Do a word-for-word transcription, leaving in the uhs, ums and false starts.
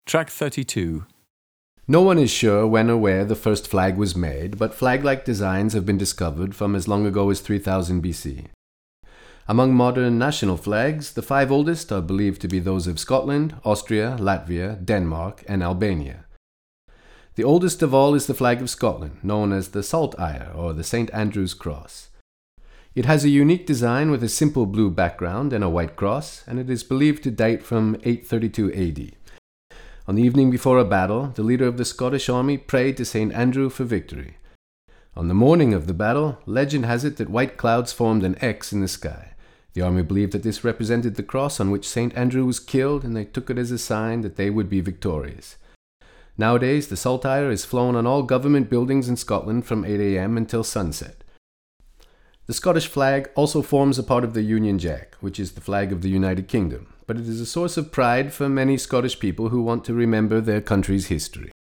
Track thirty-two. No one is sure when or where the first flag was made, but flag-like designs have been discovered from as long ago as three thousand B C. Among modern national flags, the five oldest are believed to be those of Scotland, Austria, Latvia, Denmark, and Albania. The oldest of all is the flag of Scotland, known as the Saltire or the Saint Andrew's Cross. It has a unique design with a simple blue background and a white cross, and it is believed to date from eight thirty-two A D. On the evening before a battle, the leader of the Scottish army prayed to Saint Andrew for victory. On the morning of the battle, legend has it that white clouds formed an X in the sky. The army believed that this represented the cross on which Saint Andrew was killed, and they took it as a sign that they would be victorious. Nowadays, the Saltire is flown on all government buildings in Scotland from eight A M until sunset. The Scottish flag also forms a part of the Union Jack, which is the flag of the United Kingdom, but it is a source of pride for many Scottish people who want to remember their country's history.